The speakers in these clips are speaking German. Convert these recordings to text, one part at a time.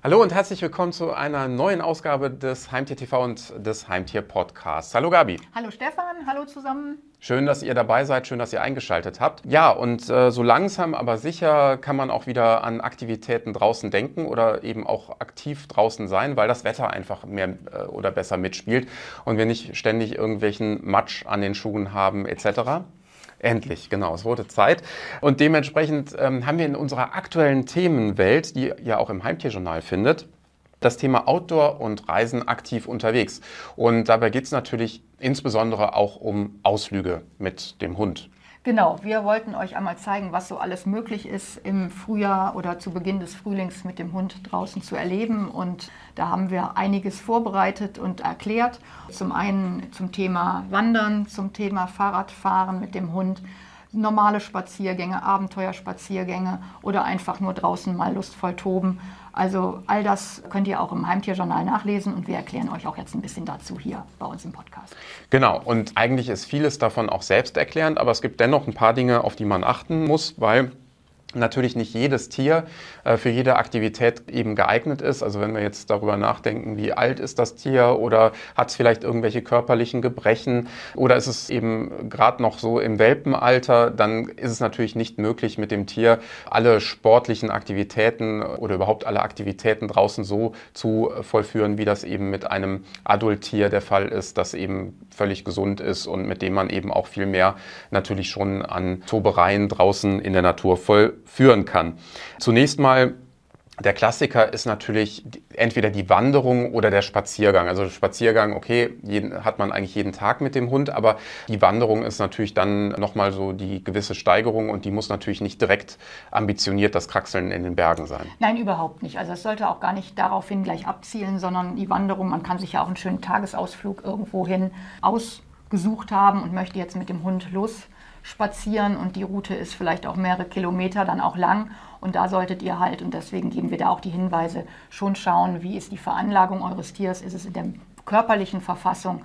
Hallo und herzlich willkommen zu einer neuen Ausgabe des Heimtier TV und des Heimtier Podcasts. Hallo Gabi. Hallo Stefan, hallo zusammen. Schön, dass ihr dabei seid, schön, dass ihr eingeschaltet habt. Ja, und so langsam, aber sicher kann man auch wieder an Aktivitäten draußen denken oder eben auch aktiv draußen sein, weil das Wetter einfach mehr oder besser mitspielt und wir nicht ständig irgendwelchen Matsch an den Schuhen haben etc. Endlich, genau, es wurde Zeit. Und dementsprechend haben wir in unserer aktuellen Themenwelt, die ihr auch im Heimtierjournal findet, das Thema Outdoor und Reisen aktiv unterwegs. Und dabei geht es natürlich insbesondere auch um Ausflüge mit dem Hund. Genau, wir wollten euch einmal zeigen, was so alles möglich ist im Frühjahr oder zu Beginn des Frühlings mit dem Hund draußen zu erleben. Und da haben wir einiges vorbereitet und erklärt. Zum einen zum Thema Wandern, zum Thema Fahrradfahren mit dem Hund, normale Spaziergänge, Abenteuerspaziergänge oder einfach nur draußen mal lustvoll toben. Also all das könnt ihr auch im Heimtierjournal nachlesen und wir erklären euch auch jetzt ein bisschen dazu hier bei uns im Podcast. Genau, und eigentlich ist vieles davon auch selbsterklärend, aber es gibt dennoch ein paar Dinge, auf die man achten muss, weil natürlich nicht jedes Tier für jede Aktivität eben geeignet ist. Also wenn wir jetzt darüber nachdenken, wie alt ist das Tier oder hat es vielleicht irgendwelche körperlichen Gebrechen oder ist es eben gerade noch so im Welpenalter, dann ist es natürlich nicht möglich, mit dem Tier alle sportlichen Aktivitäten oder überhaupt alle Aktivitäten draußen so zu vollführen, wie das eben mit einem Adulttier der Fall ist, das eben völlig gesund ist und mit dem man eben auch viel mehr natürlich schon an Tobereien draußen in der Natur vollführen kann. Zunächst mal, der Klassiker ist natürlich entweder die Wanderung oder der Spaziergang. Also Spaziergang, okay, hat man eigentlich jeden Tag mit dem Hund, aber die Wanderung ist natürlich dann nochmal so die gewisse Steigerung und die muss natürlich nicht direkt ambitioniert das Kraxeln in den Bergen sein. Nein, überhaupt nicht. Also es sollte auch gar nicht daraufhin gleich abzielen, sondern die Wanderung, man kann sich ja auch einen schönen Tagesausflug irgendwohin ausgesucht haben und möchte jetzt mit dem Hund losspazieren und die Route ist vielleicht auch mehrere Kilometer dann auch lang. Und da solltet ihr halt, und deswegen geben wir da auch die Hinweise, schon schauen, wie ist die Veranlagung eures Tiers, ist es in der körperlichen Verfassung,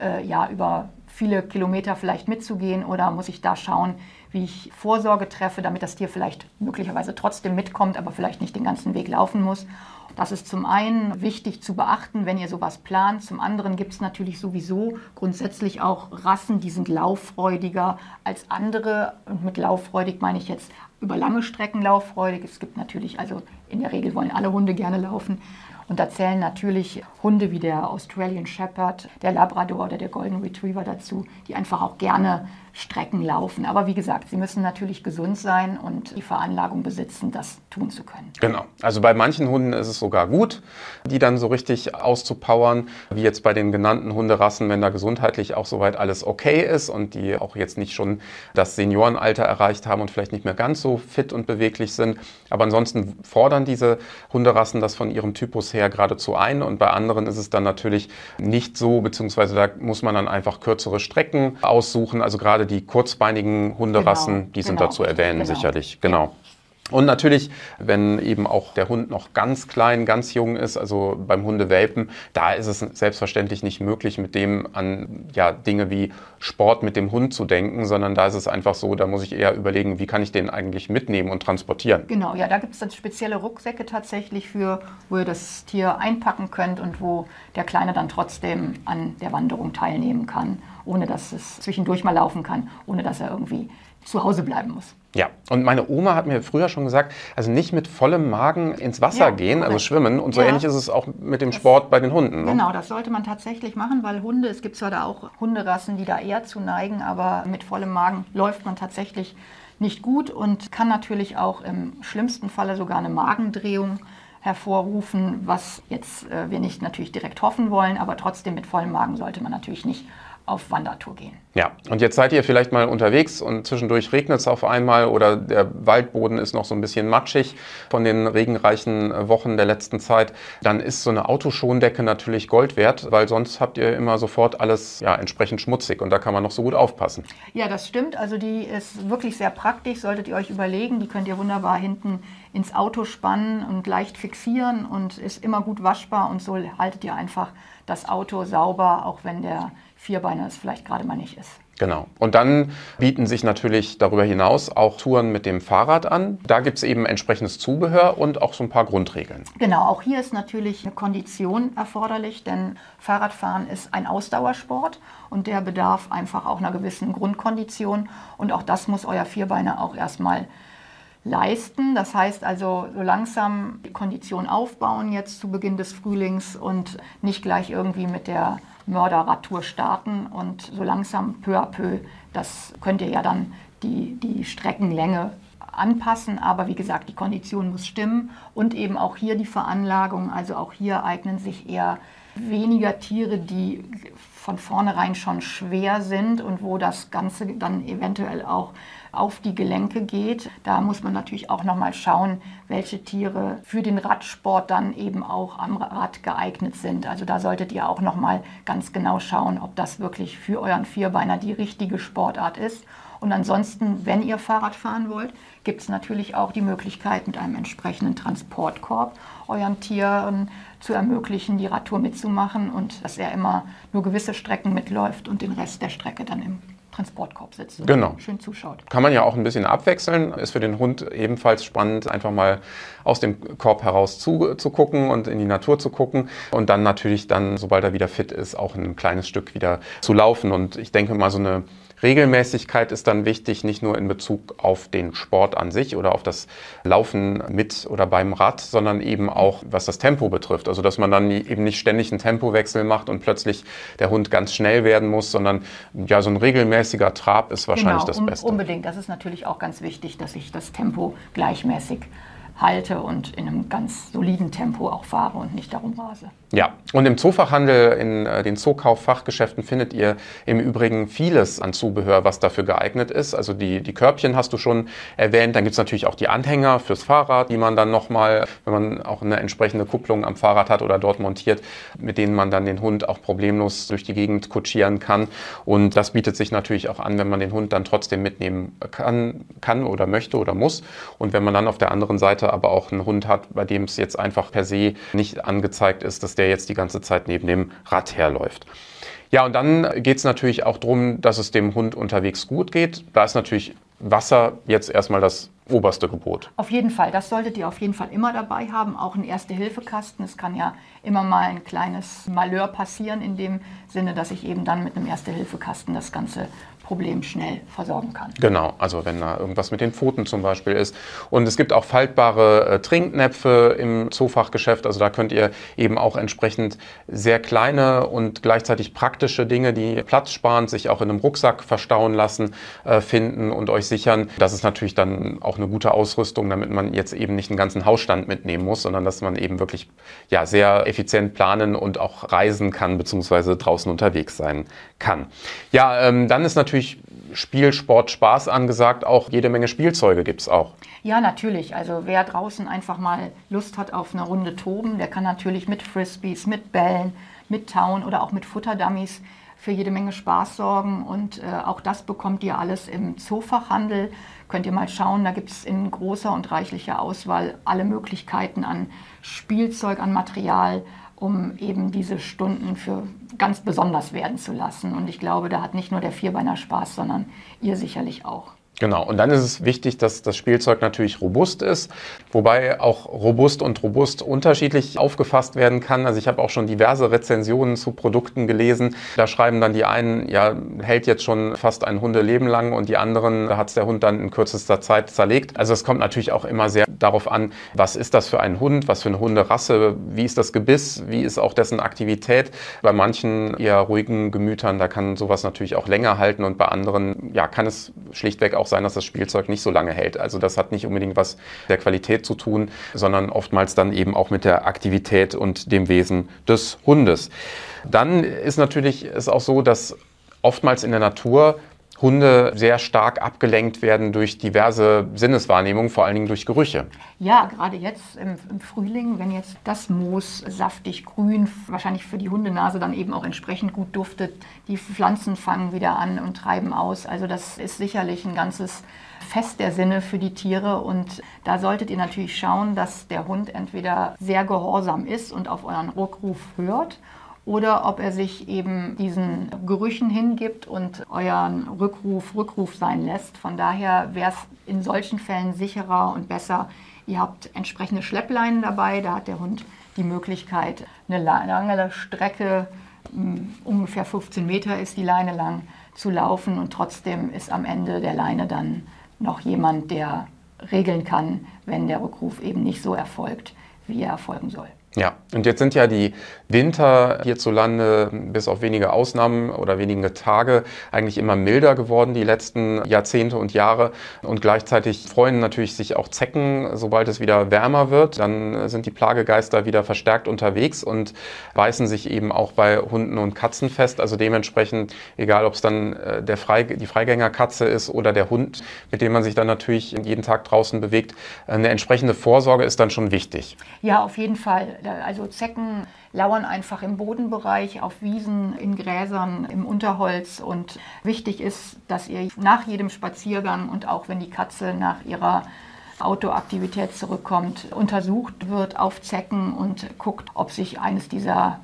über viele Kilometer vielleicht mitzugehen oder muss ich da schauen, wie ich Vorsorge treffe, damit das Tier vielleicht möglicherweise trotzdem mitkommt, aber vielleicht nicht den ganzen Weg laufen muss. Das ist zum einen wichtig zu beachten, wenn ihr sowas plant. Zum anderen gibt es natürlich sowieso grundsätzlich auch Rassen, die sind lauffreudiger als andere. Und mit lauffreudig meine ich jetzt über lange Strecken lauffreudig. Es gibt natürlich, also in der Regel wollen alle Hunde gerne laufen. Und da zählen natürlich Hunde wie der Australian Shepherd, der Labrador oder der Golden Retriever dazu, die einfach auch gerne Strecken laufen. Aber wie gesagt, sie müssen natürlich gesund sein und die Veranlagung besitzen, das tun zu können. Genau. Also bei manchen Hunden ist es sogar gut, die dann so richtig auszupowern, wie jetzt bei den genannten Hunderassen, wenn da gesundheitlich auch soweit alles okay ist und die auch jetzt nicht schon das Seniorenalter erreicht haben und vielleicht nicht mehr ganz so fit und beweglich sind. Aber ansonsten fordern diese Hunderassen das von ihrem Typus her geradezu ein und bei anderen ist es dann natürlich nicht so, beziehungsweise da muss man dann einfach kürzere Strecken aussuchen. Also gerade die kurzbeinigen Hunderassen, die sind da zu erwähnen, sicherlich. Genau. Und natürlich, wenn eben auch der Hund noch ganz klein, ganz jung ist, also beim Hundewelpen, da ist es selbstverständlich nicht möglich, mit dem an Dinge wie Sport mit dem Hund zu denken, sondern da ist es einfach so, da muss ich eher überlegen, wie kann ich den eigentlich mitnehmen und transportieren. Genau, ja, da gibt es dann spezielle Rucksäcke tatsächlich für, wo ihr das Tier einpacken könnt und wo der Kleine dann trotzdem an der Wanderung teilnehmen kann, ohne dass es zwischendurch mal laufen kann, ohne dass er irgendwie zu Hause bleiben muss. Ja, und meine Oma hat mir früher schon gesagt, also nicht mit vollem Magen ins Wasser gehen, also schwimmen. Und so ähnlich ist es auch mit dem Sport bei den Hunden. Ne? Genau, das sollte man tatsächlich machen, weil Hunde, es gibt zwar da auch Hunderassen, die da eher zu neigen, aber mit vollem Magen läuft man tatsächlich nicht gut und kann natürlich auch im schlimmsten Falle sogar eine Magendrehung hervorrufen, was jetzt wir nicht natürlich direkt hoffen wollen, aber trotzdem mit vollem Magen sollte man natürlich nicht auf Wandertour gehen. Ja, und jetzt seid ihr vielleicht mal unterwegs und zwischendurch regnet es auf einmal oder der Waldboden ist noch so ein bisschen matschig von den regenreichen Wochen der letzten Zeit. Dann ist so eine Autoschondecke natürlich Gold wert, weil sonst habt ihr immer sofort alles entsprechend schmutzig und da kann man noch so gut aufpassen. Ja, das stimmt. Also die ist wirklich sehr praktisch, solltet ihr euch überlegen. Die könnt ihr wunderbar hinten ins Auto spannen und leicht fixieren und ist immer gut waschbar und so haltet ihr einfach das Auto sauber, auch wenn der Vierbeiner es vielleicht gerade mal nicht ist. Genau. Und dann bieten sich natürlich darüber hinaus auch Touren mit dem Fahrrad an. Da gibt es eben entsprechendes Zubehör und auch so ein paar Grundregeln. Genau, auch hier ist natürlich eine Kondition erforderlich, denn Fahrradfahren ist ein Ausdauersport und der bedarf einfach auch einer gewissen Grundkondition. Und auch das muss euer Vierbeiner auch erstmal leisten. Das heißt also, so langsam die Kondition aufbauen jetzt zu Beginn des Frühlings und nicht gleich irgendwie mit der Mörderradtour starten und so langsam peu à peu, das könnt ihr ja dann die Streckenlänge anpassen, aber wie gesagt, die Kondition muss stimmen und eben auch hier die Veranlagung, also auch hier eignen sich eher weniger Tiere, die von vornherein schon schwer sind und wo das Ganze dann eventuell auch auf die Gelenke geht. Da muss man natürlich auch nochmal schauen, welche Tiere für den Radsport dann eben auch am Rad geeignet sind. Also da solltet ihr auch nochmal ganz genau schauen, ob das wirklich für euren Vierbeiner die richtige Sportart ist. Und ansonsten, wenn ihr Fahrrad fahren wollt, gibt es natürlich auch die Möglichkeit, mit einem entsprechenden Transportkorb euren Tieren zu ermöglichen, die Radtour mitzumachen und dass er immer nur gewisse Strecken mitläuft und den Rest der Strecke dann im Transportkorb sitzt und genau. schön zuschaut. Kann man ja auch ein bisschen abwechseln. Ist für den Hund ebenfalls spannend, einfach mal aus dem Korb heraus zu gucken und in die Natur zu gucken und dann natürlich dann, sobald er wieder fit ist, auch ein kleines Stück wieder zu laufen. Und ich denke mal, so eine Regelmäßigkeit ist dann wichtig, nicht nur in Bezug auf den Sport an sich oder auf das Laufen mit oder beim Rad, sondern eben auch, was das Tempo betrifft. Also, dass man dann eben nicht ständig einen Tempowechsel macht und plötzlich der Hund ganz schnell werden muss, sondern ja, so ein regelmäßiger Trab ist wahrscheinlich das Beste. Unbedingt. Das ist natürlich auch ganz wichtig, dass ich das Tempo gleichmäßig halte und in einem ganz soliden Tempo auch fahre und nicht darum rase. Ja, und im Zoofachhandel, in den Zookauf-Fachgeschäften findet ihr im Übrigen vieles an Zubehör, was dafür geeignet ist. Also die Körbchen hast du schon erwähnt. Dann gibt es natürlich auch die Anhänger fürs Fahrrad, die man dann nochmal, wenn man auch eine entsprechende Kupplung am Fahrrad hat oder dort montiert, mit denen man dann den Hund auch problemlos durch die Gegend kutschieren kann. Und das bietet sich natürlich auch an, wenn man den Hund dann trotzdem mitnehmen kann oder möchte oder muss. Und wenn man dann auf der anderen Seite aber auch einen Hund hat, bei dem es jetzt einfach per se nicht angezeigt ist, dass der jetzt die ganze Zeit neben dem Rad herläuft. Ja, und dann geht es natürlich auch darum, dass es dem Hund unterwegs gut geht. Da ist natürlich Wasser jetzt erstmal das oberste Gebot. Auf jeden Fall, das solltet ihr auf jeden Fall immer dabei haben, auch ein Erste-Hilfe-Kasten. Es kann ja immer mal ein kleines Malheur passieren, in dem Sinne, dass ich eben dann mit einem Erste-Hilfe-Kasten das ganze Problem schnell versorgen kann. Genau, also wenn da irgendwas mit den Pfoten zum Beispiel ist. Und es gibt auch faltbare Trinknäpfe im Zoofachgeschäft. Also da könnt ihr eben auch entsprechend sehr kleine und gleichzeitig praktische Dinge, die platzsparend sich auch in einem Rucksack verstauen lassen, finden und euch sichern. Das ist natürlich dann auch eine gute Ausrüstung, damit man jetzt eben nicht einen ganzen Hausstand mitnehmen muss, sondern dass man eben wirklich ja, sehr effizient planen und auch reisen kann, beziehungsweise draußen unterwegs sein kann. Ja, dann ist natürlich Spiel, Sport, Spaß angesagt. Auch jede Menge Spielzeuge gibt es auch. Ja, natürlich. Also wer draußen einfach mal Lust hat auf eine Runde toben, der kann natürlich mit Frisbees, mit Bällen, mit Tauen oder auch mit Futterdummies für jede Menge Spaß sorgen. Und auch das bekommt ihr alles im Zoofachhandel. Könnt ihr mal schauen, da gibt es in großer und reichlicher Auswahl alle Möglichkeiten an Spielzeug, an Material, um eben diese Stunden für ganz besonders werden zu lassen. Und ich glaube, da hat nicht nur der Vierbeiner Spaß, sondern ihr sicherlich auch. Genau, und dann ist es wichtig, dass das Spielzeug natürlich robust ist, wobei auch robust und robust unterschiedlich aufgefasst werden kann. Also ich habe auch schon diverse Rezensionen zu Produkten gelesen. Da schreiben dann die einen, ja, hält jetzt schon fast ein Hundeleben lang und die anderen, da hat es der Hund dann in kürzester Zeit zerlegt. Also es kommt natürlich auch immer sehr darauf an, was ist das für ein Hund, was für eine Hunderasse, wie ist das Gebiss, wie ist auch dessen Aktivität. Bei manchen eher ruhigen Gemütern, da kann sowas natürlich auch länger halten und bei anderen, ja, kann es schlichtweg auch sein, dass das Spielzeug nicht so lange hält. Also das hat nicht unbedingt was mit der Qualität zu tun, sondern oftmals dann eben auch mit der Aktivität und dem Wesen des Hundes. Dann ist natürlich es auch so, dass oftmals in der Natur Hunde sehr stark abgelenkt werden durch diverse Sinneswahrnehmungen, vor allen Dingen durch Gerüche. Ja, gerade jetzt im Frühling, wenn jetzt das Moos saftig grün, wahrscheinlich für die Hundenase dann eben auch entsprechend gut duftet, die Pflanzen fangen wieder an und treiben aus. Also das ist sicherlich ein ganzes Fest der Sinne für die Tiere und da solltet ihr natürlich schauen, dass der Hund entweder sehr gehorsam ist und auf euren Rückruf hört oder ob er sich eben diesen Gerüchen hingibt und euren Rückruf sein lässt. Von daher wäre es in solchen Fällen sicherer und besser, ihr habt entsprechende Schleppleinen dabei, da hat der Hund die Möglichkeit, eine lange Strecke, ungefähr 15 Meter ist die Leine lang, zu laufen und trotzdem ist am Ende der Leine dann noch jemand, der regeln kann, wenn der Rückruf eben nicht so erfolgt, wie er erfolgen soll. Ja, und jetzt sind ja die Winter hierzulande bis auf wenige Ausnahmen oder wenige Tage eigentlich immer milder geworden, die letzten Jahrzehnte und Jahre. Und gleichzeitig freuen natürlich sich auch Zecken, sobald es wieder wärmer wird. Dann sind die Plagegeister wieder verstärkt unterwegs und beißen sich eben auch bei Hunden und Katzen fest. Also dementsprechend, egal ob es dann die Freigängerkatze ist oder der Hund, mit dem man sich dann natürlich jeden Tag draußen bewegt, eine entsprechende Vorsorge ist dann schon wichtig. Ja, auf jeden Fall. Also Zecken lauern einfach im Bodenbereich, auf Wiesen, in Gräsern, im Unterholz. Und wichtig ist, dass ihr nach jedem Spaziergang und auch wenn die Katze nach ihrer Outdoor-Aktivität zurückkommt, untersucht wird auf Zecken und guckt, ob sich eines dieser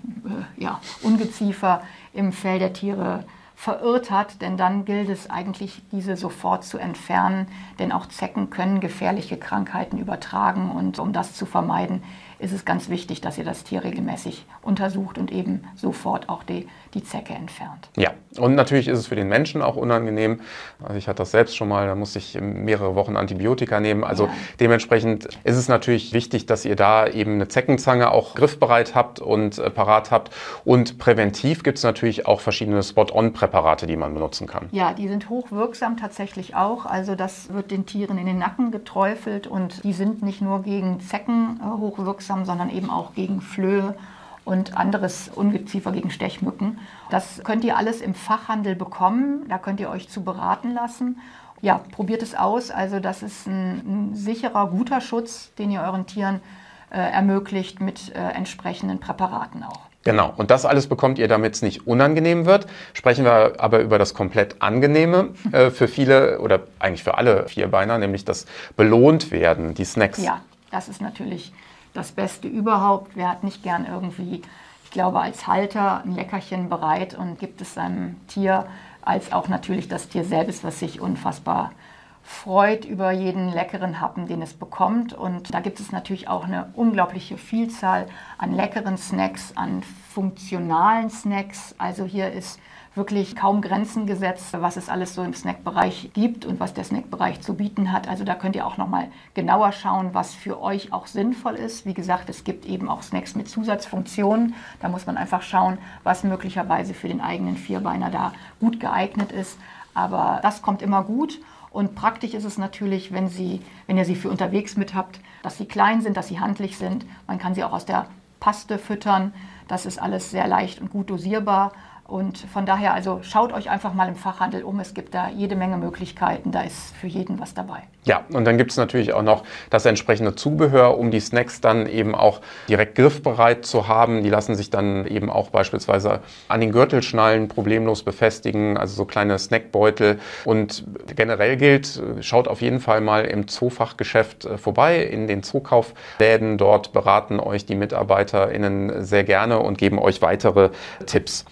Ungeziefer im Fell der Tiere verirrt hat, denn dann gilt es eigentlich, diese sofort zu entfernen, denn auch Zecken können gefährliche Krankheiten übertragen und um das zu vermeiden, ist es ganz wichtig, dass ihr das Tier regelmäßig untersucht und eben sofort auch die Zecke entfernt. Ja, und natürlich ist es für den Menschen auch unangenehm. Also ich hatte das selbst schon mal, da musste ich mehrere Wochen Antibiotika nehmen. Also dementsprechend ist es natürlich wichtig, dass ihr da eben eine Zeckenzange auch griffbereit habt und parat habt. Und präventiv gibt es natürlich auch verschiedene Spot-on-Präparate, die man benutzen kann. Ja, die sind hochwirksam tatsächlich auch. Also das wird den Tieren in den Nacken geträufelt und die sind nicht nur gegen Zecken hochwirksam, sondern eben auch gegen Flöhe und anderes Ungeziefer, gegen Stechmücken. Das könnt ihr alles im Fachhandel bekommen, da könnt ihr euch zu beraten lassen. Ja, probiert es aus, also das ist ein sicherer, guter Schutz, den ihr euren Tieren ermöglicht mit entsprechenden Präparaten auch. Genau, und das alles bekommt ihr, damit es nicht unangenehm wird. Sprechen wir aber über das komplett Angenehme für viele oder eigentlich für alle Vierbeiner, nämlich das Belohntwerden, die Snacks. Ja, das ist natürlich das Beste überhaupt. Wer hat nicht gern irgendwie, ich glaube, als Halter ein Leckerchen bereit und gibt es seinem Tier, als auch natürlich das Tier selbst, was sich unfassbar freut über jeden leckeren Happen, den es bekommt. Und da gibt es natürlich auch eine unglaubliche Vielzahl an leckeren Snacks, an funktionalen Snacks. Also hier ist wirklich kaum Grenzen gesetzt, was es alles so im Snackbereich gibt und was der Snackbereich zu bieten hat. Also da könnt ihr auch noch mal genauer schauen, was für euch auch sinnvoll ist. Wie gesagt, es gibt eben auch Snacks mit Zusatzfunktionen. Da muss man einfach schauen, was möglicherweise für den eigenen Vierbeiner da gut geeignet ist. Aber das kommt immer gut. Und praktisch ist es natürlich, wenn ihr sie für unterwegs mit habt, dass sie klein sind, dass sie handlich sind. Man kann sie auch aus der Paste füttern. Das ist alles sehr leicht und gut dosierbar. Und von daher, also schaut euch einfach mal im Fachhandel um. Es gibt da jede Menge Möglichkeiten. Da ist für jeden was dabei. Ja, und dann gibt es natürlich auch noch das entsprechende Zubehör, um die Snacks dann eben auch direkt griffbereit zu haben. Die lassen sich dann eben auch beispielsweise an den Gürtelschnallen problemlos befestigen, also so kleine Snackbeutel. Und generell gilt, schaut auf jeden Fall mal im Zoofachgeschäft vorbei, in den Zookaufläden. Dort beraten euch die MitarbeiterInnen sehr gerne und geben euch weitere Tipps.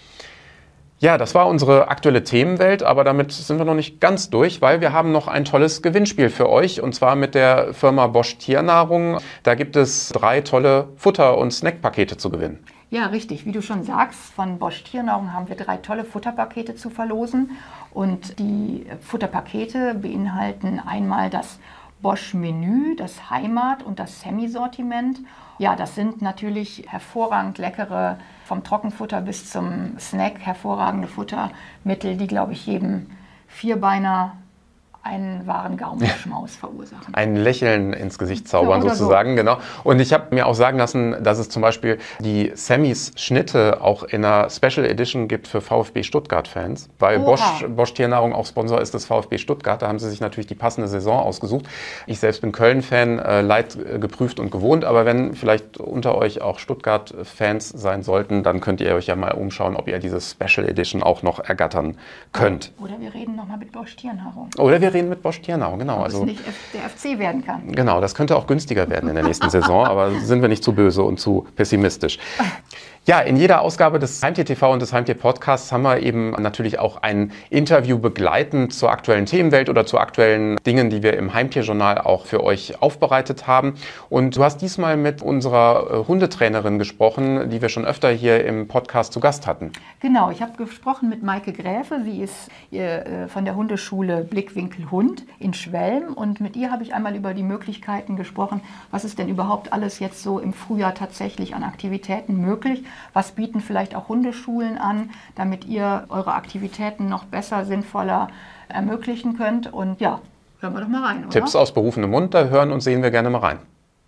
Ja, das war unsere aktuelle Themenwelt, aber damit sind wir noch nicht ganz durch, weil wir haben noch ein tolles Gewinnspiel für euch und zwar mit der Firma Bosch Tiernahrung. Da gibt es 3 tolle Futter- und Snackpakete zu gewinnen. Ja, richtig. Wie du schon sagst, von Bosch Tiernahrung haben wir 3 tolle Futterpakete zu verlosen und die Futterpakete beinhalten einmal das Bosch-Menü, das Heimat- und das Semi-Sortiment. Ja, das sind natürlich hervorragend leckere, vom Trockenfutter bis zum Snack, hervorragende Futtermittel, die, glaube ich, jedem Vierbeiner einen wahren Gaumenschmaus verursachen. Ein Lächeln ins Gesicht zaubern sozusagen, so. Genau. Und ich habe mir auch sagen lassen, dass es zum Beispiel die Sammys Schnitte auch in einer Special Edition gibt für VfB Stuttgart-Fans, weil Bosch Tiernahrung auch Sponsor ist des VfB Stuttgart. Da haben sie sich natürlich die passende Saison ausgesucht. Ich selbst bin Köln-Fan, leidgeprüft und gewohnt, aber wenn vielleicht unter euch auch Stuttgart-Fans sein sollten, dann könnt ihr euch ja mal umschauen, ob ihr diese Special Edition auch noch ergattern könnt. Oder wir reden nochmal mit Bosch Tiernahrung. Oder wir reden mit Bosch Tiernahrung, genau. Ob es nicht der FC werden kann. Genau, das könnte auch günstiger werden in der nächsten Saison, aber sind wir nicht zu böse und zu pessimistisch. Ja, in jeder Ausgabe des Heimtier TV und des Heimtier Podcasts haben wir eben natürlich auch ein Interview begleitend zur aktuellen Themenwelt oder zu aktuellen Dingen, die wir im Heimtierjournal auch für euch aufbereitet haben. Und du hast diesmal mit unserer Hundetrainerin gesprochen, die wir schon öfter hier im Podcast zu Gast hatten. Genau, ich habe gesprochen mit Maike Gräfe. Sie ist von der Hundeschule Blickwinkel Hund in Schwelm. Und mit ihr habe ich einmal über die Möglichkeiten gesprochen, was ist denn überhaupt alles jetzt so im Frühjahr tatsächlich an Aktivitäten möglich. Was bieten vielleicht auch Hundeschulen an, damit ihr eure Aktivitäten noch besser, sinnvoller ermöglichen könnt? Und ja, hören wir doch mal rein, oder? Tipps aus berufenem Mund, da hören und sehen wir gerne mal rein.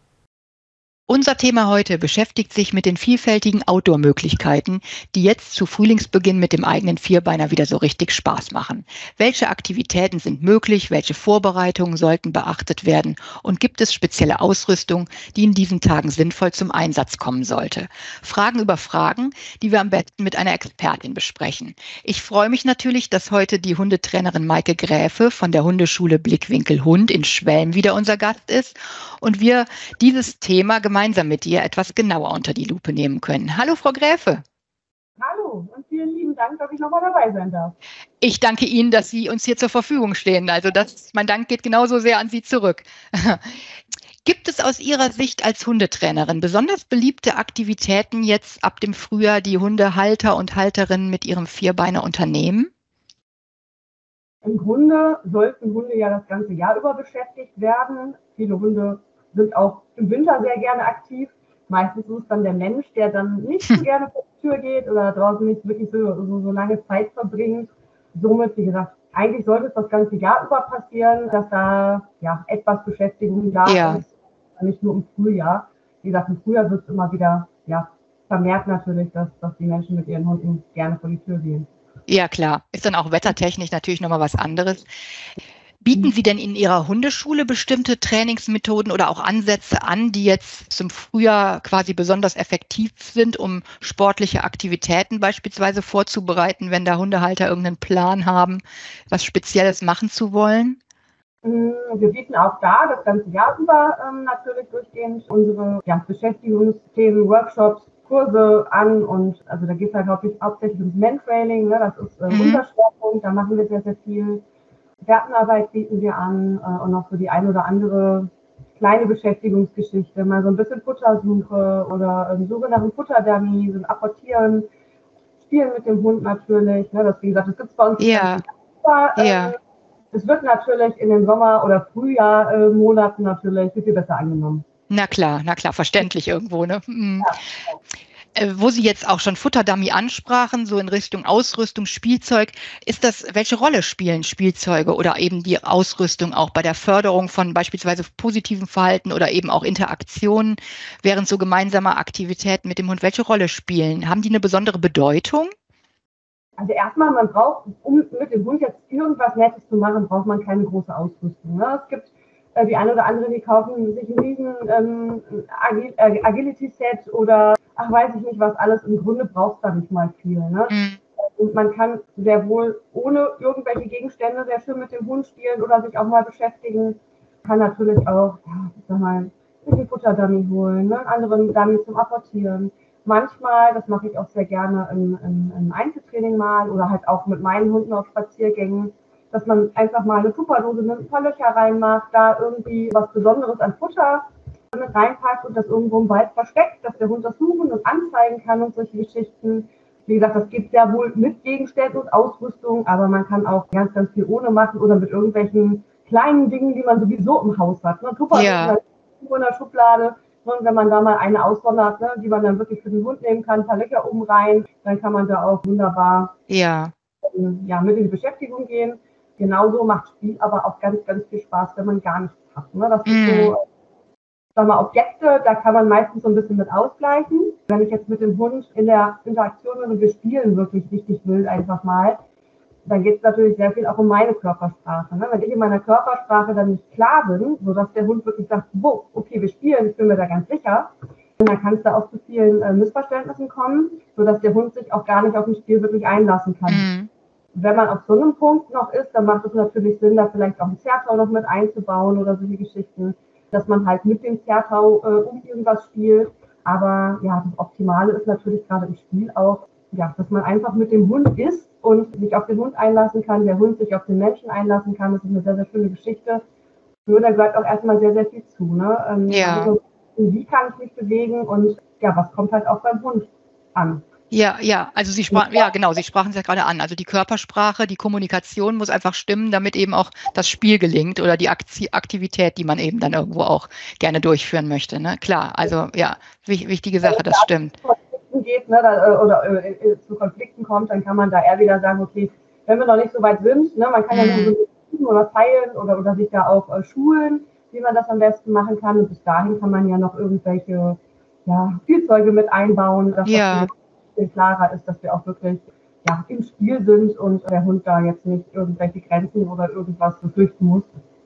Unser Thema heute beschäftigt sich mit den vielfältigen Outdoor-Möglichkeiten, die jetzt zu Frühlingsbeginn mit dem eigenen Vierbeiner wieder so richtig Spaß machen. Welche Aktivitäten sind möglich? Welche Vorbereitungen sollten beachtet werden? Und gibt es spezielle Ausrüstung, die in diesen Tagen sinnvoll zum Einsatz kommen sollte? Fragen über Fragen, die wir am besten mit einer Expertin besprechen. Ich freue mich natürlich, dass heute die Hundetrainerin Maike Gräfe von der Hundeschule Blickwinkel Hund in Schwelm wieder unser Gast ist und wir dieses Thema gemeinsam mit ihr etwas genauer unter die Lupe nehmen können. Hallo, Frau Gräfe. Hallo und vielen lieben Dank, dass ich nochmal dabei sein darf. Ich danke Ihnen, dass Sie uns hier zur Verfügung stehen. Also mein Dank geht genauso sehr an Sie zurück. Gibt es aus Ihrer Sicht als Hundetrainerin besonders beliebte Aktivitäten jetzt ab dem Frühjahr, die Hundehalter und Halterinnen mit ihrem Vierbeiner unternehmen? Im Grunde sollten Hunde ja das ganze Jahr über beschäftigt werden. Viele Hunde sind auch im Winter sehr gerne aktiv. Meistens ist es dann der Mensch, der dann nicht so gerne vor die Tür geht oder draußen nicht wirklich so lange Zeit verbringt. Somit, wie gesagt, eigentlich sollte es das ganze Jahr über passieren, dass da ja etwas Beschäftigung da ist. Nicht nur im Frühjahr. Wie gesagt, im Frühjahr wird es immer wieder vermehrt natürlich, dass die Menschen mit ihren Hunden gerne vor die Tür gehen. Ja, klar. Ist dann auch wettertechnisch natürlich nochmal was anderes. Bieten Sie denn in Ihrer Hundeschule bestimmte Trainingsmethoden oder auch Ansätze an, die jetzt zum Frühjahr quasi besonders effektiv sind, um sportliche Aktivitäten beispielsweise vorzubereiten, wenn da Hundehalter irgendeinen Plan haben, was Spezielles machen zu wollen? Wir bieten auch da das ganze Jahr über natürlich durchgehend unsere Beschäftigungsthemen, Workshops, Kurse an und also da geht es halt hauptsächlich ums Mantrailing, ne? Das ist unser Schwerpunkt, da machen wir sehr, sehr viel. Gartenarbeit bieten wir an und noch so die ein oder andere kleine Beschäftigungsgeschichte, mal so ein bisschen Futtersuche oder Suche nach einem Futterdummy, so ein Apportieren, Spielen mit dem Hund natürlich. Ne? Das, wie gesagt, das gibt es bei uns. Es wird natürlich in den Sommer- oder Frühjahr-Monaten natürlich viel besser angenommen. Na klar, verständlich irgendwo, ne? Wo Sie jetzt auch schon Futterdummy ansprachen, so in Richtung Ausrüstung, Spielzeug, welche Rolle spielen Spielzeuge oder eben die Ausrüstung auch bei der Förderung von beispielsweise positivem Verhalten oder eben auch Interaktionen während so gemeinsamer Aktivitäten mit dem Hund? Welche Rolle spielen? Haben die eine besondere Bedeutung? Also erstmal, man braucht, um mit dem Hund jetzt irgendwas Nettes zu machen, braucht man keine große Ausrüstung. Ne? Es gibt die eine oder andere, die kaufen sich ein riesen Agility-Set oder weiß ich nicht was alles. Im Grunde braucht es da nicht mal viel. Ne? Und man kann sehr wohl ohne irgendwelche Gegenstände sehr schön mit dem Hund spielen oder sich auch mal beschäftigen. Kann natürlich auch, ein Futterdummy holen, ne? Einen anderen Dummy zum Apportieren. Manchmal, das mache ich auch sehr gerne im Einzeltraining mal oder halt auch mit meinen Hunden auf Spaziergängen, dass man einfach mal eine Tupperdose nimmt, ein paar Löcher reinmacht, da irgendwie was Besonderes an Futter mit reinpackt und das irgendwo im Wald versteckt, dass der Hund das suchen und anzeigen kann und solche Geschichten. Wie gesagt, das geht sehr wohl mit Gegenständen und Ausrüstung, aber man kann auch ganz, ganz viel ohne machen oder mit irgendwelchen kleinen Dingen, die man sowieso im Haus hat. Ne? Tupperdose in der Schublade. Und wenn man da mal eine aussondert, ne, die man dann wirklich für den Hund nehmen kann, ein paar Löcher oben rein, dann kann man da auch wunderbar mit in die Beschäftigung gehen. Genauso macht Spiel aber auch ganz, ganz viel Spaß, wenn man gar nichts hat. Ne? Das ist so, Objekte, da kann man meistens so ein bisschen mit ausgleichen. Wenn ich jetzt mit dem Hund in der Interaktion bin und wir spielen wirklich richtig wild einfach mal, dann geht es natürlich sehr viel auch um meine Körpersprache. Ne? Wenn ich in meiner Körpersprache dann nicht klar bin, sodass der Hund wirklich sagt, okay, wir spielen, ich bin mir da ganz sicher, dann kann es da auch zu vielen Missverständnissen kommen, sodass der Hund sich auch gar nicht auf ein Spiel wirklich einlassen kann. Wenn man auf so einem Punkt noch ist, dann macht es natürlich Sinn, da vielleicht auch ein Zerrtau noch mit einzubauen oder solche Geschichten, dass man halt mit dem Zerrtau um irgendwas spielt. Aber ja, das Optimale ist natürlich gerade im Spiel auch, ja, dass man einfach mit dem Hund ist und sich auf den Hund einlassen kann, der Hund sich auf den Menschen einlassen kann. Das ist eine sehr, sehr schöne Geschichte. Nur da gehört auch erstmal sehr, sehr viel zu. Ne? Ja. Also, wie kann ich mich bewegen und ja, was kommt halt auch beim Hund an? Ja, also Sie sprachen es ja gerade an. Also die Körpersprache, die Kommunikation muss einfach stimmen, damit eben auch das Spiel gelingt oder die Aktivität, die man eben dann irgendwo auch gerne durchführen möchte. Ne? Klar, also ja, wichtige Sache, das stimmt. Geht, ne, zu Konflikten kommt, dann kann man da eher wieder sagen, okay, wenn wir noch nicht so weit sind, ne, man kann ja nur so oder feilen oder sich da auch schulen, wie man das am besten machen kann. Und bis dahin kann man ja noch irgendwelche Spielzeuge mit einbauen, dass das ein bisschen klarer ist, dass wir auch wirklich im Spiel sind und der Hund da jetzt nicht irgendwelche Grenzen oder irgendwas befürchten muss.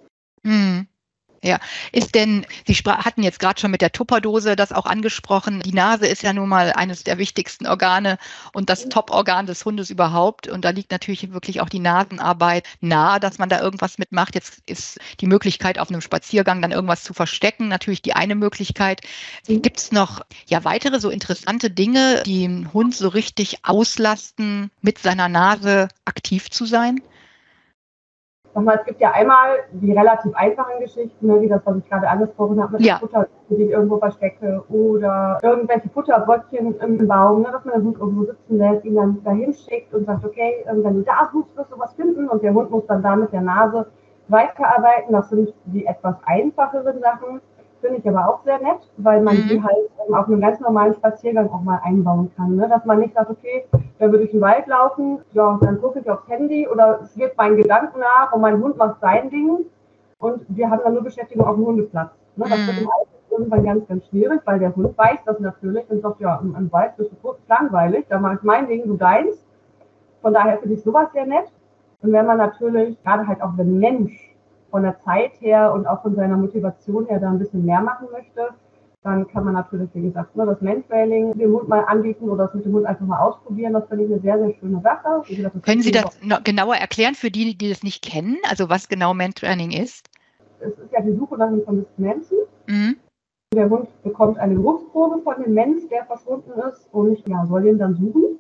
Ja, ist denn, Sie hatten jetzt gerade schon mit der Tupperdose das auch angesprochen, die Nase ist ja nun mal eines der wichtigsten Organe und das Top-Organ des Hundes überhaupt und da liegt natürlich wirklich auch die Nasenarbeit nahe, dass man da irgendwas mitmacht. Jetzt ist die Möglichkeit, auf einem Spaziergang dann irgendwas zu verstecken, natürlich die eine Möglichkeit. Gibt es noch weitere so interessante Dinge, die den Hund so richtig auslasten, mit seiner Nase aktiv zu sein? Es gibt ja einmal die relativ einfachen Geschichten, ne, wie das, was ich gerade angesprochen habe, mit dem Futter, die ich irgendwo verstecke oder irgendwelche Futterbröckchen im Baum, ne, dass man den Hund irgendwo sitzen lässt, ihn dann dahin schickt und sagt, okay, wenn du da suchst, wirst du was finden und der Hund muss dann da mit der Nase weiterarbeiten. Das sind die etwas einfacheren Sachen. Finde ich aber auch sehr nett, weil man die halt auf einem ganz normalen Spaziergang auch mal einbauen kann. Ne? Dass man nicht sagt, okay, wenn wir durch den Wald laufen, ja, dann gucke ich aufs Handy oder es geht meinen Gedanken nach und mein Hund macht sein Ding und wir haben dann nur Beschäftigung auf dem Hundeplatz. Ne? Das wird im Alltag irgendwann ganz, ganz schwierig, weil der Hund weiß das natürlich und sagt, ja, im Wald bist du kurz langweilig, da mache ich mein Ding, du deins. Von daher finde ich sowas sehr nett. Und wenn man natürlich, gerade halt auch wenn Mensch von der Zeit her und auch von seiner Motivation her da ein bisschen mehr machen möchte, dann kann man natürlich, wie gesagt, das Mansplaining dem Hund mal anbieten oder das mit dem Hund einfach mal ausprobieren. Das finde ich eine sehr, sehr schöne Sache. Wie gesagt, können Sie das genauer erklären für die, die das nicht kennen? Also was genau Mansplaining ist? Es ist ja die Suche nach einem vermissten Menschen. Der Hund bekommt eine Geruchsprobe von dem Mensch, der verschwunden ist und soll ihn dann suchen.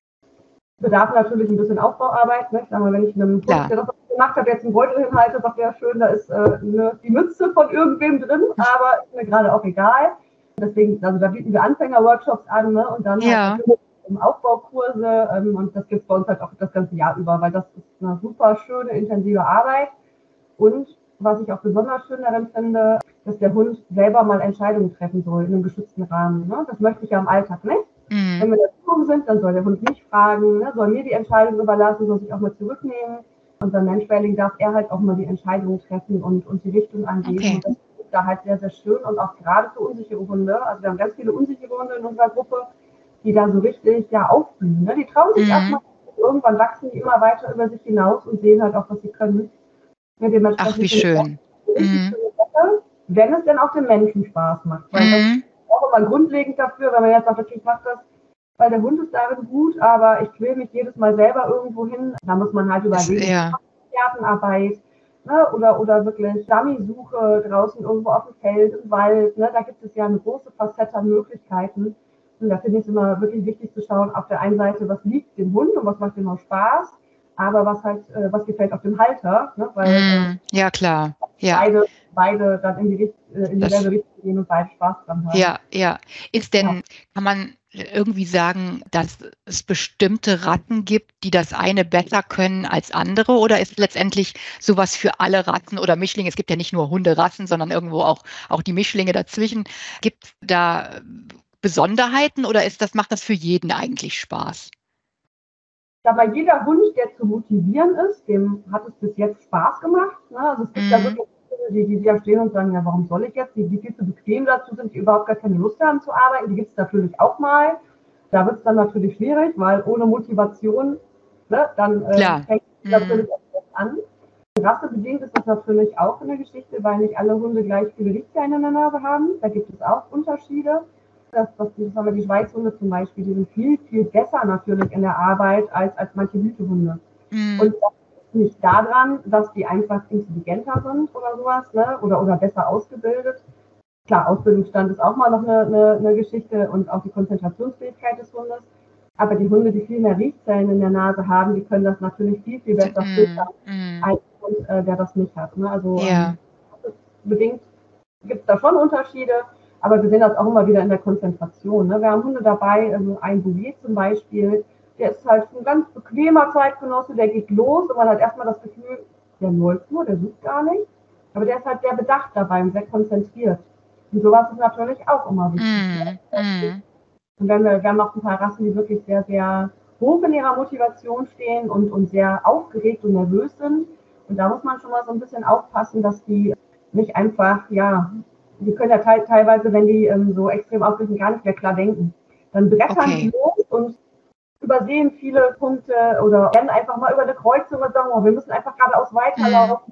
Bedarf natürlich ein bisschen Aufbauarbeit. Ne? Ich sag mal, wenn ich einem Hund, der das gemacht habe, jetzt einen Beutel hinhalte, sagt ja schön, da ist die Mütze von irgendwem drin, aber ist mir gerade auch egal. Deswegen, also da bieten wir Anfänger-Workshops an, ne? Und dann halt Aufbaukurse und das gibt es bei uns halt auch das ganze Jahr über, weil das ist eine super schöne, intensive Arbeit. Und was ich auch besonders schön darin finde, dass der Hund selber mal Entscheidungen treffen soll in einem geschützten Rahmen. Ne? Das möchte ich ja im Alltag nicht. Wenn wir in der Zukunft sind, dann soll der Hund mich fragen, ne? Soll mir die Entscheidung überlassen, soll sich auch mal zurücknehmen. Und beim Mansplaining darf er halt auch mal die Entscheidungen treffen und die Richtung angeben. Und das ist da halt sehr, sehr schön und auch gerade für unsichere Hunde. Also wir haben ganz viele unsichere Hunde in unserer Gruppe, die da so richtig aufblühen. Ne? Die trauen sich erstmal, irgendwann wachsen die immer weiter über sich hinaus und sehen halt auch, was sie können. Ja, ach, wie schön. Wenn es denn auch den Menschen Spaß macht. Weil das ist auch immer grundlegend dafür, wenn man jetzt sagt, okay, ich mache das, weil der Hund ist darin gut, aber ich quäle mich jedes Mal selber irgendwo hin. Da muss man halt überlegen, Expertenarbeit, ne? Oder wirklich Dummy-Suche draußen irgendwo auf dem Feld, im Wald. Ne? Da gibt es ja eine große Facette an Möglichkeiten. Und da finde ich es immer wirklich wichtig zu schauen, auf der einen Seite, was liegt dem Hund und was macht ihm auch Spaß, aber was gefällt auch dem Halter. Ne? Weil, ja, klar. Ja. Beide dann in dieselbe Richtung gehen und beide Spaß dran haben. Ja. Kann man irgendwie sagen, dass es bestimmte Rassen gibt, die das eine besser können als andere? Oder ist letztendlich sowas für alle Rassen oder Mischlinge? Es gibt ja nicht nur Hunderassen, sondern irgendwo auch die Mischlinge dazwischen. Gibt es da Besonderheiten oder macht das für jeden eigentlich Spaß? Aber jeder Hund, der zu motivieren ist, dem hat es bis jetzt Spaß gemacht. Ne? Also es gibt ja wirklich die da stehen und sagen, ja, warum soll ich jetzt? Die viel zu bequem dazu sind, die überhaupt gar keine Lust haben zu arbeiten. Die gibt es natürlich auch mal. Da wird es dann natürlich schwierig, weil ohne Motivation, ne, dann fängt es natürlich auch an. Rassebedingt ist das natürlich auch eine Geschichte, weil nicht alle Hunde gleich viele Richter ineinander haben. Da gibt es auch Unterschiede. Das haben wir die Schweizhunde zum Beispiel, die sind viel, viel besser natürlich in der Arbeit als manche Hütehunde. Und das ist nicht daran, dass die einfach intelligenter sind oder sowas, ne? oder besser ausgebildet, Klar, Ausbildungsstand ist auch mal noch eine Geschichte und auch die Konzentrationsfähigkeit des Hundes. Aber die Hunde, die viel mehr Riechzellen in der Nase haben, die können das natürlich viel, viel besser filtern als ein Hund, der das nicht hat. Ne? Also bedingt gibt es da schon Unterschiede, aber wir sehen das auch immer wieder in der Konzentration. Ne? Wir haben Hunde dabei, also ein Bouvier zum Beispiel, der ist halt ein ganz bequemer Zeitgenosse, der geht los und man hat erstmal das Gefühl, der läuft nur, der sucht gar nicht. Aber der ist halt sehr bedacht dabei und sehr konzentriert. Und sowas ist natürlich auch immer wichtig. Und wir haben auch ein paar Rassen, die wirklich sehr, sehr hoch in ihrer Motivation stehen und sehr aufgeregt und nervös sind. Und da muss man schon mal so ein bisschen aufpassen, dass die nicht einfach, die können ja teilweise, wenn die so extrem aufgeregt sind, gar nicht mehr klar denken. Dann brettern die los und übersehen viele Punkte oder rennen einfach mal über eine Kreuzung und sagen, wir müssen einfach geradeaus weiterlaufen.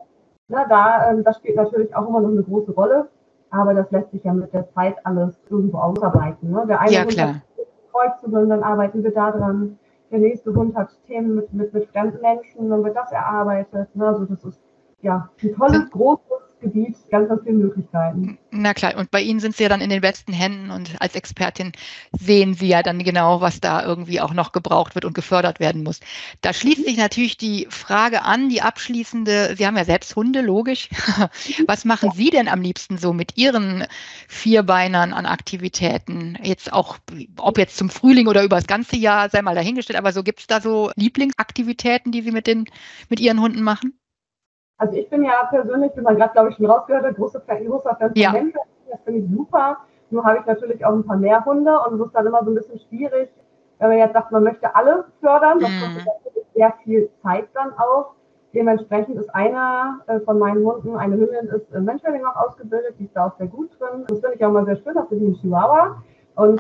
Das spielt natürlich auch immer noch eine große Rolle. Aber das lässt sich ja mit der Zeit alles irgendwo ausarbeiten. Ne? Der eine Hund hat Kreuzungen, dann arbeiten wir da dran. Der nächste Hund hat Themen mit fremden Menschen, dann wird das erarbeitet. Ne? Also das ist ein tolles, großes Gebiet, ganz, ganz viele Möglichkeiten. Na klar, und bei Ihnen sind Sie ja dann in den besten Händen und als Expertin sehen Sie ja dann genau, was da irgendwie auch noch gebraucht wird und gefördert werden muss. Da schließt sich natürlich die Frage an, die abschließende, Sie haben ja selbst Hunde, logisch. Was machen Sie denn am liebsten so mit Ihren Vierbeinern an Aktivitäten? Jetzt auch, ob jetzt zum Frühling oder über das ganze Jahr, sei mal dahingestellt, aber so gibt es da so Lieblingsaktivitäten, die Sie mit Ihren Hunden machen? Also ich bin ja persönlich, wie man gerade, glaube ich, schon rausgehört hat, großer Fan von Menschen. Das finde ich super. Nur habe ich natürlich auch ein paar mehr Hunde und es ist dann immer so ein bisschen schwierig, wenn man jetzt sagt, man möchte alle fördern. Das kostet natürlich sehr viel Zeit dann auch. Dementsprechend ist einer von meinen Hunden, eine Hündin, ist im Menschentraining auch ausgebildet, die ist da auch sehr gut drin. Das finde ich auch mal sehr schön, das ist ein Chihuahua. Und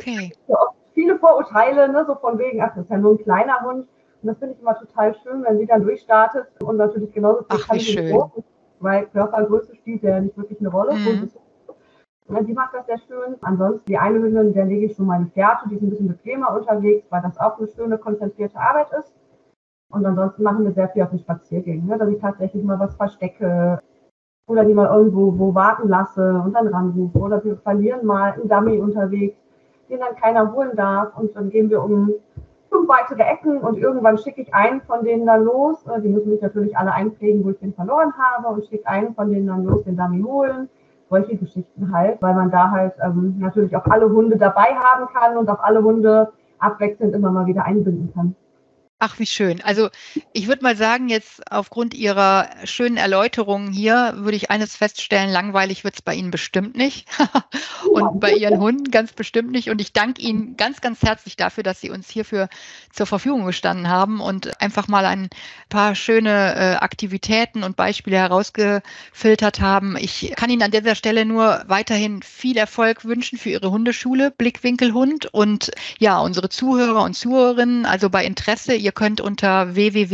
viele Vorurteile, ne, so von wegen, das ist ja nur ein kleiner Hund. Und das finde ich immer total schön, wenn sie dann durchstartet und natürlich genauso viel kann wie groß, weil Körpergröße spielt ja nicht wirklich eine Rolle. Die macht das sehr schön. Ansonsten die eine Hündin, der lege ich schon meine Fährte, die ist ein bisschen bequemer unterwegs, weil das auch eine schöne, konzentrierte Arbeit ist. Und ansonsten machen wir sehr viel auf den Spaziergängen, ne, dass ich tatsächlich mal was verstecke oder die mal irgendwo warten lasse und dann ranrufe. Oder wir verlieren mal einen Dummy unterwegs, den dann keiner holen darf und dann gehen wir um 5 weitere Ecken und irgendwann schicke ich einen von denen dann los. Die müssen sich natürlich alle einpflegen, wo ich den verloren habe und schicke einen von denen dann los, den Dummy holen. Solche Geschichten halt, weil man da halt natürlich auch alle Hunde dabei haben kann und auch alle Hunde abwechselnd immer mal wieder einbinden kann. Ach, wie schön. Also ich würde mal sagen, jetzt aufgrund Ihrer schönen Erläuterungen hier würde ich eines feststellen, langweilig wird es bei Ihnen bestimmt nicht und bei Ihren Hunden ganz bestimmt nicht. Und ich danke Ihnen ganz, ganz herzlich dafür, dass Sie uns hierfür zur Verfügung gestanden haben und einfach mal ein paar schöne Aktivitäten und Beispiele herausgefiltert haben. Ich kann Ihnen an dieser Stelle nur weiterhin viel Erfolg wünschen für Ihre Hundeschule, Blickwinkel Hund und ja, unsere Zuhörer und Zuhörerinnen, also bei Interesse, ihr könnt unter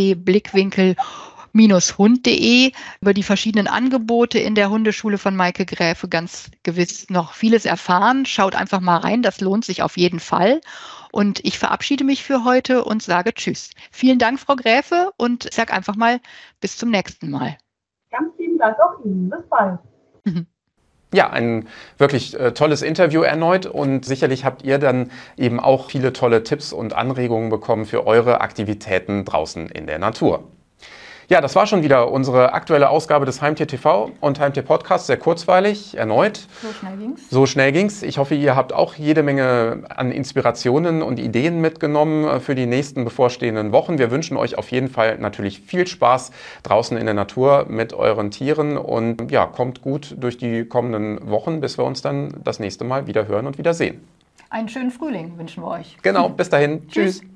www.blickwinkel-hund.de über die verschiedenen Angebote in der Hundeschule von Maike Gräfe ganz gewiss noch vieles erfahren. Schaut einfach mal rein, das lohnt sich auf jeden Fall. Und ich verabschiede mich für heute und sage Tschüss. Vielen Dank, Frau Gräfe, und ich sage einfach mal bis zum nächsten Mal. Ganz vielen Dank auch Ihnen. Bis bald. Ja, ein wirklich tolles Interview erneut und sicherlich habt ihr dann eben auch viele tolle Tipps und Anregungen bekommen für eure Aktivitäten draußen in der Natur. Ja, das war schon wieder unsere aktuelle Ausgabe des Heimtier TV und Heimtier Podcast, sehr kurzweilig, erneut. So schnell ging's. Ich hoffe, ihr habt auch jede Menge an Inspirationen und Ideen mitgenommen für die nächsten bevorstehenden Wochen. Wir wünschen euch auf jeden Fall natürlich viel Spaß draußen in der Natur mit euren Tieren und ja, kommt gut durch die kommenden Wochen, bis wir uns dann das nächste Mal wieder hören und wieder sehen. Einen schönen Frühling wünschen wir euch. Genau, bis dahin. Tschüss.